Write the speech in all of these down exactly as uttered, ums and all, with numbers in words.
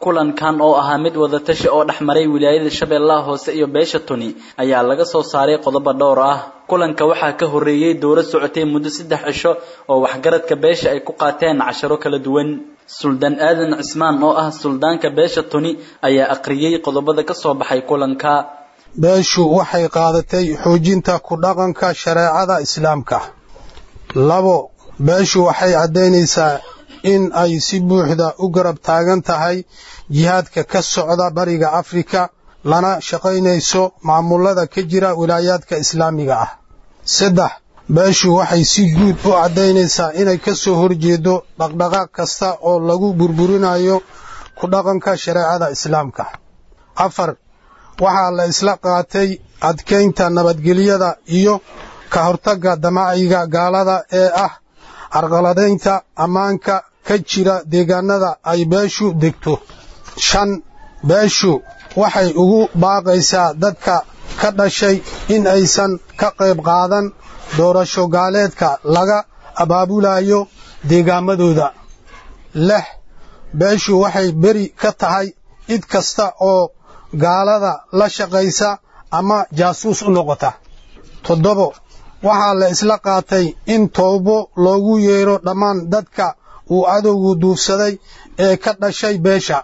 kulankan oo ahaa mid wada tashi oo dhaxmaray wilaayada Shabeellaha Hoose iyo beesha Tuni ayaa laga soo saaray qodobo dhowr ah. kulanka waxaa ka horeeyay dowlad socotay muddo saddex cisho oo waxgaradka beesha ay ku qaateen casharo kala duwan. Suldan Aadan Cismaan oo ah suldaanka beesha Tuni ayaa aqriyay qodobada ka soo baxay kulanka. beeshu waxay qaadatay xoojinta ku dhaqanka shariicada islaamka. labo beeshu waxay cadeynaysaa in ay si buuxda u garab taagan tahay jihaadka ka socda bariga Afrika lana shaqaynayso maamulada ka jira wilaayadka islaamiga ah. saddex beeshu waxay si guud u cadeynaysaa inay ka soo horjeedo dhaqdhaqaaq kasta oo lagu burburinayo ku dhaqanka shariicada islaamka. afar waxaa la isla qaatay adkeynta nabadgelyada iyo ka hortagga damaciga gaalada ee ah arqaladeynta ammaanka ka jira deegaanada ay beeshu degto. shan beeshu waxay ugu baaqaysaa dadka ka dhashay in aysan ka qayb qaadan doorasho gaaleedka laga abaabulayo deegaamadooda. lix beeshu waxay beri ka tahay cid kasta oo gaalada la shaqaysa ama jaasuus u noqota. toddobo waxaa la isla qaatay in toobo loogu yeero dhammaan dadka uu cadowgu duufsaday ee ka dhashay beesha.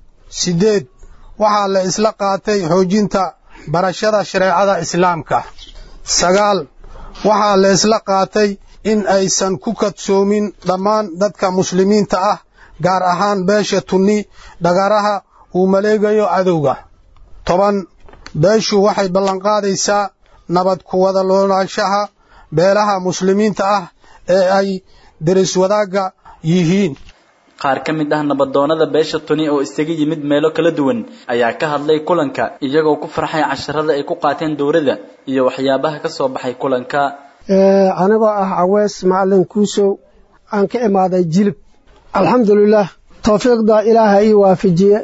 sideed waxaa la isla qaatay xoojinta barashada shariicada islaamka. sagaal waxaa la isla qaatay in aysan ku kadsoomin dhammaan dadka muslimiinta ah gaar ahaan beesha Tuni dhagaraha uu maleegayo cadowga. toban beeshu waxay ballan qaadaysaa nabad ku wada noolaanshaha beelaha muslimiinta ah ee ay deris wadaaga yihiin. qaar ka mid ah nabadoonada beesha Tuni oo isaga yimid meelo kala duwan ayaa ka hadlay kulanka iyagoo ku farxay casharada ay ku qaateen dowladda iyo waxyaabaha ka soo baxay kulanka. ee aniga ah Awees Macalin Kuusow aan ka imaaday Jilib. alxamdulillah tawfiiqda Ilaahay waafajiye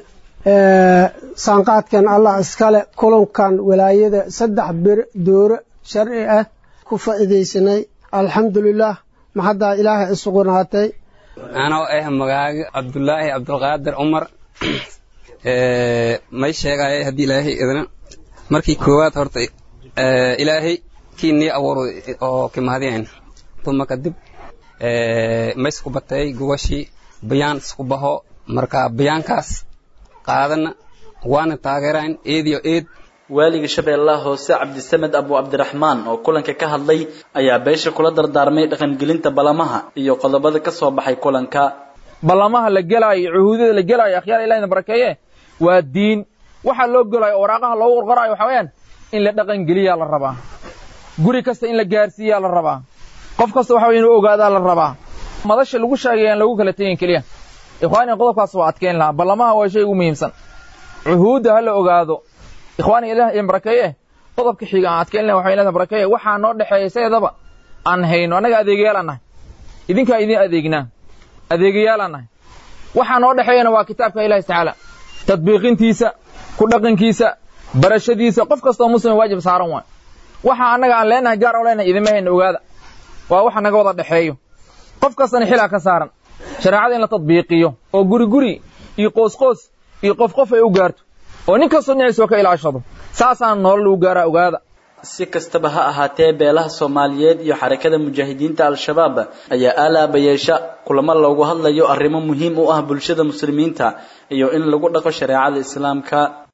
ee saanqaadkan Allah iskale kulankan wilaayada saddex bir dooro sharci ah ku faa'iideysanay. alxamdulillah maxada Ilaahay isugunaatay. أنا إيه مجاج عبد الله عبد القادر عمر ما يشجع هدي إلهي إذن مركي كوات هرتي إلهي كيني أور أو كم هذين ثم كذب ما يسكبتي جواشي بيان سكبه مركا بيان كاس قادنا وان تاجرين إيديو إيد waaliga Shabeellaha Hoose Cabdisamed Abu Abdirahmaan oo kulanka ka hadlay ayaa beesha kula dardaarmay dhaqan gelinta balamaha iyo qodobada ka soo baxay kulanka. balamaha la galay cuhudada la galay akhyaar Ilaahay barakeeye waa diin waxa loo galay waraaqaha loo qorqorayo waxa weeyaan in la dhaqan geliya la rabaa. guri kasta in la gaarsiiya la rabaa. qof kasta waxa weeyaan ogaada la rabaa. madasha lagu sheegay lagu kala tayin kaliya ikhwaani qodobkaas waa adkeyn la balamaha waa shay ugu muhiimsan. cuhuda hal ogaado ikhwaani Ilaahay in barakeeye qodobka xiga aad keenna waxa Ilaahay barakeeye waxa noo dhaxeeyaysadaba aan hayno anaga adeegayaalanahay idinka idin adeegnaa adeegayaalanahay waxa noo dhaxeeyana waa kitaabka Ilaahay Taala tadbiiqintiisa ku dhaqankiisa barashadiisa qof kasta oo muslim waajib saaran waa waxa anaga aan leenahay gaar oo leenahay idin ma hayno ogaada waa waxa naga wada dhaxeeyo qof kastana xilaa ka saaran shariicada in la tadbiiqiyo oo guri guri iyo qoys qoys iyo qof qof ay u gaarto oo ninka sunnayso ka ilaashado saasaan nolol u gaara ogaada. si kastaba ha ahaatee beelaha Soomaaliyeed iyo xarakada mujaahidiinta al-shabaab ayaa alaaba yeesha kulamo loogu hadlayo arrimo muhiim u ah bulshada muslimiinta iyo in lagu dhaqo shariicada islaamka.